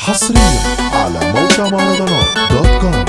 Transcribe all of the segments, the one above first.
حصريا على موقع مهرجانات دوت كوم.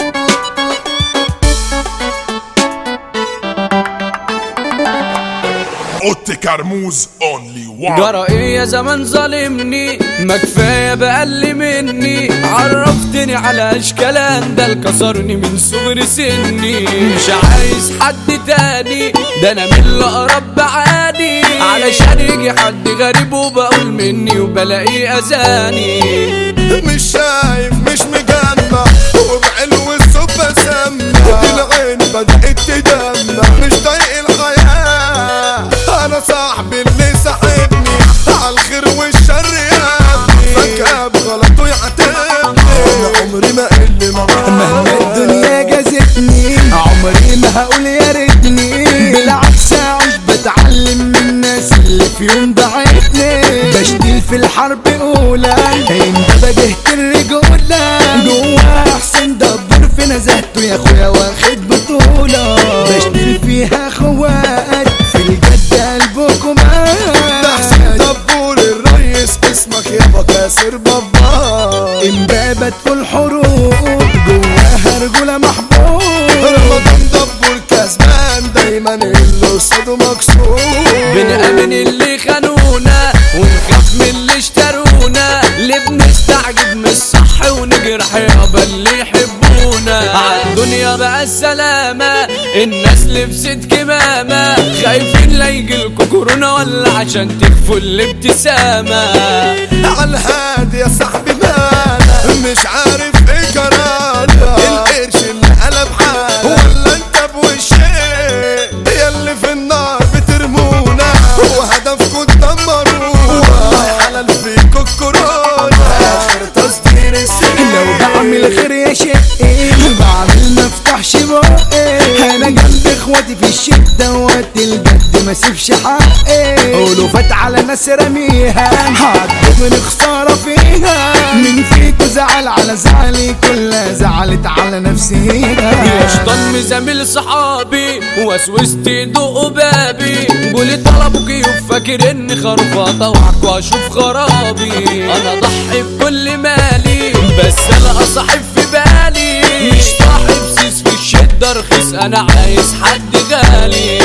اوتي كرموز اونلي وان. جرى ايه يا زمان ظالمني، ما كفايه بقل مني، عرفتني على اشكال اندل كسرني من صغر سني، مش عايز حد تاني ده انا من الاقرب بعاني، علشان يجي حد غريب وبقول مني وبلاقيه اذاني. مش شايف مش مجمع وبعلو الصبح سمع، العين بدأت تدمع مش طايق الحياة. انا صاحبي اللي ساحبني عالخير والشر يابني، فجأة بغلطه يعاتبني. انا عمري ما قل معاه مهما الدنيا جازتني، عمري ما هقول يا ريتني، بالعكس اعيش بتعلم من الناس اللي في يوم ضاعتني. بشتغل في الحرب اولى انت بجهت الرجولة، جوا احسن دبر في نزهته يا اخويا واخد بطولة. بشتغل فيها خوات في الجد قلبكم ده حسين دبور الريس، اسمك يابا كاسر بابا. امبابة تقول حروب جواها رجولة محبوب. رمضان دبور كسبان دايما اللي قصاده مكسور. بنأمن اللي خانونا ونخاف من اللي اشترونا، ليه بنستعجب من الصح ونجرح يابا اللي يحبونا. عالدنيا بقى السلامة الناس لبست كمامة، خايفين لا يجيلكوا كورونا ولا عشان تكفوا الابتسامة. عالهادي يا صاحبي مالا مش عارف ايه جرالا، القرش اللي قلب حالة ولا انت بوشي ياللي في النار بترمونا وهدفكوا تدمرونا. والله حلال فيكوا الكورونا اخر تصدير السنين. لو بعمل خير يا شقي بعمل مفتحش بقي، انا جنب اخواتي في الشدة وقت الجد ما سيبش حقي. قولوا فات على ناس رميها عدوا من خسارة فيها، من فيكوا زعل على زعلي كلها زعلت على نفسيها. يا شطان مزامل صحابي وسوست يدقوا بابي، قولي طلبوا كيف فاكر اني خرفاطة وعك واشوف خرابي. انا ضحي بكل مالي بس انا صاحب في بالي، مش صاحب سيس في الشدة رخيص، انا عايز حد غالي.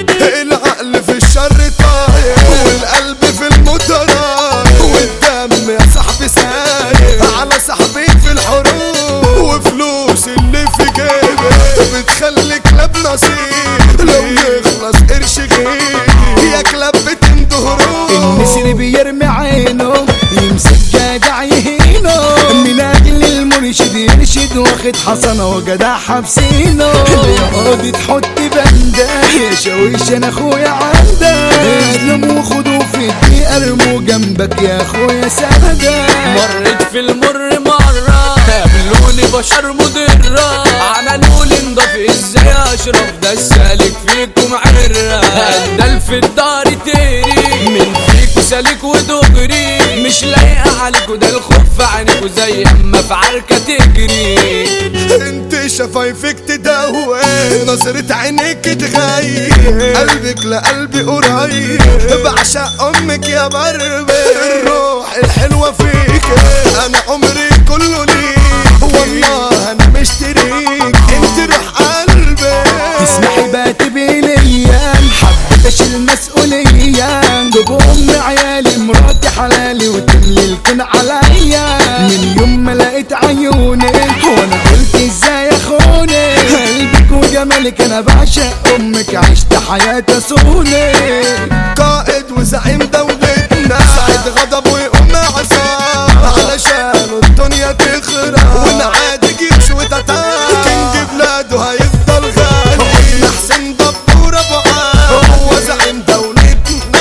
العقل في الشر طاير والقلب في الموت رايح، والدم يا صاحبي ساير على صاحبي في الحروب. وفلوس اللي في جيبي بتخلي كلاب نصيب، لو يخلص قرش غيري يا كلاب بتندهروا. النسر بيرمي عينه يمسك جدع يهينه، من اجل المرشد يرشد واخد حصنه وجدع حابسينه. يقعد تحط بنده يا شاويش انا اخويا عندك، اسلموا وخدوا في الدقيقه ارموا جنبك يا اخويا سنده. مريت في المر مرة قابلوني بشر مضرة، عملولي نضاف ازاي اشرف ده السالك فيكم عرة. قدل في الدار تيري من فيكوا سالك ودغري، مش لايقة عليكوا ده الخوف في عينيكوا زي اما في عركة تجري. انت شفايفك تدوي نظرة عينيك تغير، قلبك لقلبي قريب بعشق امك يا بربي. الروح الحلوة فيك انا عمري كله ليك، والله انا مشتريك انت روح قلبي. تسمحي بقى تبقي ليا حبيت اشيل مسؤولية، جيب ام عيالي مراتي حلالي وتملي الكون عليا. من يوم ما لقيت عيونك وانا قلت ازاي اخونك، قلبك وجمالك انا بعشق امك عشت حياتي صونك. قائد وزعيم دولتنا سعيد غضب ويقوم عصام، علشان الدنيا تخرب ونعادي جيش وتتاب. كينج بلاده هيفضل غالي حسين دبور ابو عام، هو زعيم دولتنا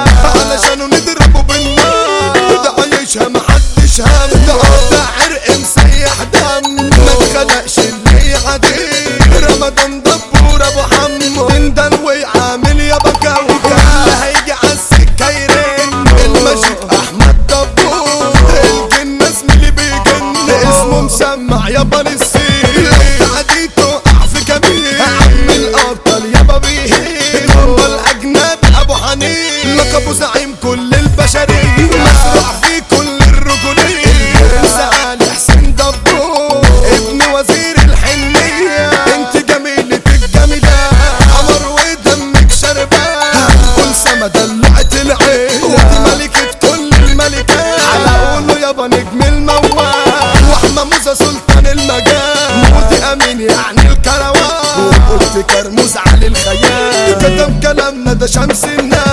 علشانه نضربه بالنار. ده عايشها محدش هم، ده عرق مسيح دم ما اتخلقش اللي يعديه. رمضان دبور ابو حمو دندن ويعامل يا بكاوي، اللي هيجي عالسكة يرن المجيد احمد دبور. الجن اسم اللي بيجن اسمه مسمع يابا للسين، لو تعديته اقع في كمين عم الابطال يابا بيهين. هو الاجنبي ابو حنين لقبه زعيم كل البشرية، مسرع في كل الرجولية. ده شمس الناس